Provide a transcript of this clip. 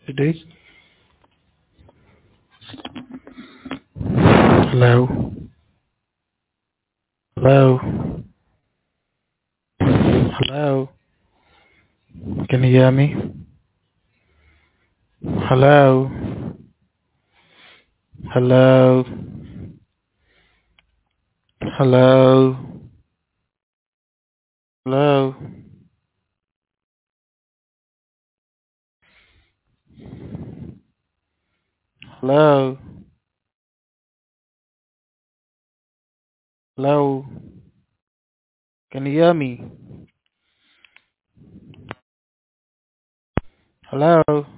today. Hello. Hello. Hello. Can you hear me? Hello. Hello. Hello. Hello. Hello. Hello. Can you hear me? Hello.